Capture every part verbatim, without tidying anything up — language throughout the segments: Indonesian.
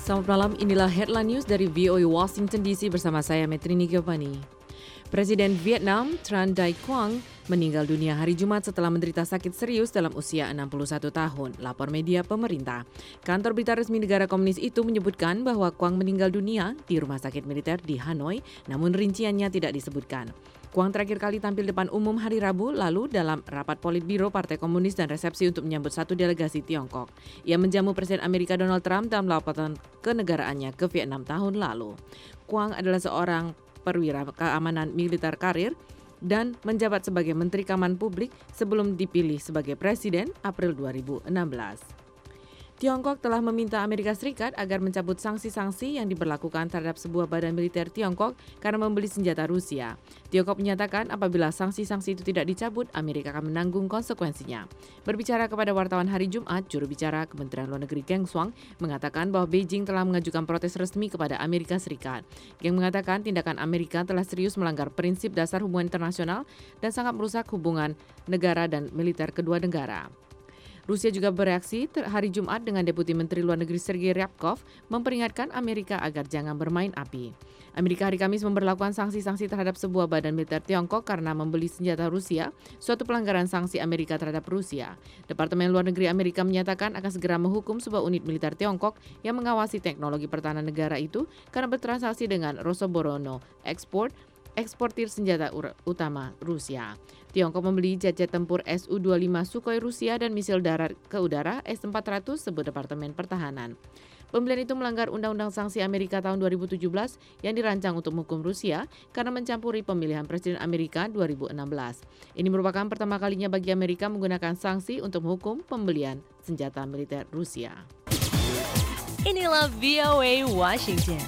Selamat malam, inilah Headline News dari V O A Washington D C bersama saya Metrini Giovanni. Presiden Vietnam Tran Dai Quang meninggal dunia hari Jumat setelah menderita sakit serius dalam usia enam puluh satu tahun, lapor media pemerintah. Kantor berita resmi negara komunis itu menyebutkan bahwa Quang meninggal dunia di rumah sakit militer di Hanoi, namun rinciannya tidak disebutkan. Quang terakhir kali tampil depan umum hari Rabu lalu dalam rapat Politbiro Partai Komunis dan resepsi untuk menyambut satu delegasi Tiongkok. Ia menjamu Presiden Amerika Donald Trump dalam lawatan kenegaraannya ke Vietnam tahun lalu. Quang adalah seorang perwira keamanan militer karir dan menjabat sebagai Menteri Keamanan Publik sebelum dipilih sebagai Presiden April dua ribu enam belas. Tiongkok telah meminta Amerika Serikat agar mencabut sanksi-sanksi yang diberlakukan terhadap sebuah badan militer Tiongkok karena membeli senjata Rusia. Tiongkok menyatakan apabila sanksi-sanksi itu tidak dicabut, Amerika akan menanggung konsekuensinya. Berbicara kepada wartawan hari Jumat, juru bicara Kementerian Luar Negeri Geng Shuang mengatakan bahwa Beijing telah mengajukan protes resmi kepada Amerika Serikat. Geng mengatakan tindakan Amerika telah serius melanggar prinsip dasar hubungan internasional dan sangat merusak hubungan negara dan militer kedua negara. Rusia juga bereaksi hari Jumat dengan Deputi Menteri Luar Negeri Sergei Ryabkov memperingatkan Amerika agar jangan bermain api. Amerika hari Kamis memberlakukan sanksi-sanksi terhadap sebuah badan militer Tiongkok karena membeli senjata Rusia, suatu pelanggaran sanksi Amerika terhadap Rusia. Departemen Luar Negeri Amerika menyatakan akan segera menghukum sebuah unit militer Tiongkok yang mengawasi teknologi pertahanan negara itu karena bertransaksi dengan Rosoboronno Export, eksportir senjata utama Rusia. Tiongkok membeli jet-jet tempur S U dua puluh lima Sukhoi Rusia dan misil darat ke udara S empat ratus, sebut Departemen Pertahanan. Pembelian itu melanggar Undang-Undang Sanksi Amerika tahun dua ribu tujuh belas yang dirancang untuk menghukum Rusia karena mencampuri pemilihan Presiden Amerika dua ribu enam belas. Ini merupakan pertama kalinya bagi Amerika menggunakan sanksi untuk menghukum pembelian senjata militer Rusia. Inilah V O A Washington.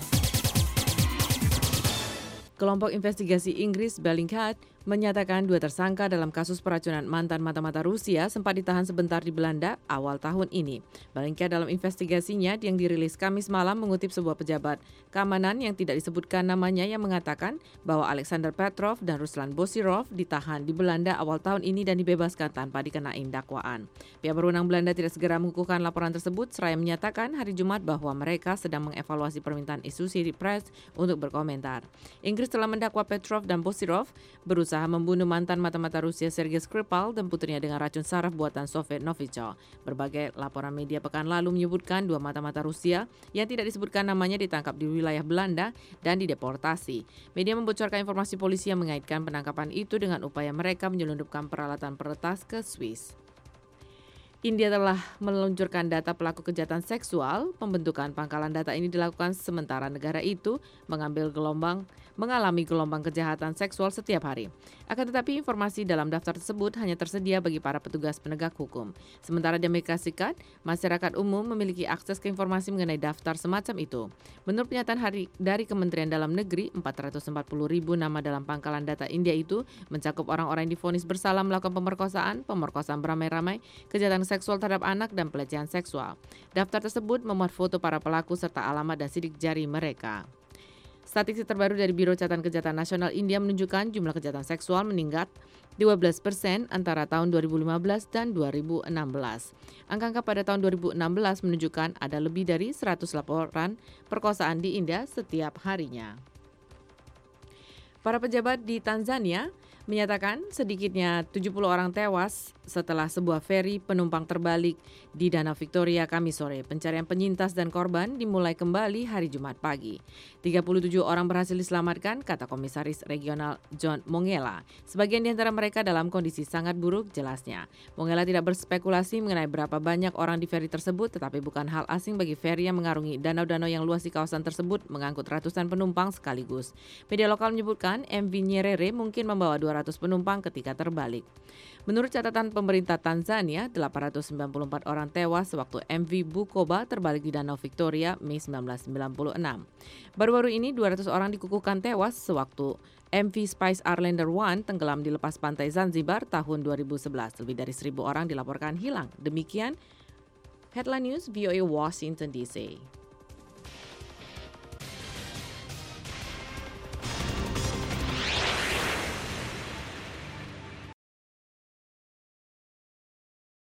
Kelompok investigasi Inggris Bellingcat menyatakan dua tersangka dalam kasus peracunan mantan mata-mata Rusia sempat ditahan sebentar di Belanda awal tahun ini. Bellingcat dalam investigasinya yang dirilis Kamis malam mengutip sebuah pejabat keamanan yang tidak disebutkan namanya yang mengatakan bahwa Alexander Petrov dan Ruslan Bosirov ditahan di Belanda awal tahun ini dan dibebaskan tanpa dikenain dakwaan. Pihak berwenang Belanda tidak segera mengukuhkan laporan tersebut seraya menyatakan hari Jumat bahwa mereka sedang mengevaluasi permintaan Associated Press untuk berkomentar. Inggris telah mendakwa Petrov dan Bosirov berusaha berusaha membunuh mantan mata-mata Rusia Sergei Skripal dan putrinya dengan racun saraf buatan Soviet Novichok. Berbagai laporan media pekan lalu menyebutkan dua mata-mata Rusia yang tidak disebutkan namanya ditangkap di wilayah Belanda dan dideportasi. Media membocorkan informasi polisi yang mengaitkan penangkapan itu dengan upaya mereka menyelundupkan peralatan peretas ke Swiss. India telah meluncurkan data pelaku kejahatan seksual. Pembentukan pangkalan data ini dilakukan sementara negara itu mengambil gelombang mengalami gelombang kejahatan seksual setiap hari. Akan tetapi informasi dalam daftar tersebut hanya tersedia bagi para petugas penegak hukum. Sementara di Amerika Serikat, masyarakat umum memiliki akses ke informasi mengenai daftar semacam itu. Menurut pernyataan hari dari Kementerian Dalam Negeri, empat ratus empat puluh ribu nama dalam pangkalan data India itu mencakup orang-orang yang divonis bersalah melakukan pemerkosaan, pemerkosaan beramai-ramai, kejahatan seksual terhadap anak, dan pelecehan seksual. Daftar tersebut memuat foto para pelaku serta alamat dan sidik jari mereka. Statistik terbaru dari Biro Catatan Kejahatan Nasional India menunjukkan jumlah kejahatan seksual meningkat dua belas persen antara tahun dua ribu lima belas dan dua ribu enam belas. Angka-angka pada tahun dua ribu enam belas menunjukkan ada lebih dari seratus laporan perkosaan di India setiap harinya. Para pejabat di Tanzania menyatakan sedikitnya tujuh puluh orang tewas setelah sebuah feri penumpang terbalik di Danau Victoria Kamis sore. Pencarian penyintas dan korban dimulai kembali hari Jumat pagi. tiga puluh tujuh orang berhasil diselamatkan, kata Komisaris Regional John Mongela. Sebagian di antara mereka dalam kondisi sangat buruk, jelasnya. Mongela tidak berspekulasi mengenai berapa banyak orang di feri tersebut, tetapi bukan hal asing bagi feri yang mengarungi danau-danau yang luas di kawasan tersebut mengangkut ratusan penumpang sekaligus. Media lokal menyebutkan M V Nyerere mungkin membawa dua ratus penumpang ketika terbalik. Menurut catatan pemerintah Tanzania, delapan ratus sembilan puluh empat orang tewas sewaktu M V Bukoba terbalik di Danau Victoria Mei seribu sembilan ratus sembilan puluh enam. Baru-baru ini dua ratus orang dikukuhkan tewas sewaktu M V Spice Islander One tenggelam di lepas pantai Zanzibar tahun dua ribu sebelas. Lebih dari seribu orang dilaporkan hilang. Demikian Headline News V O A Washington D C.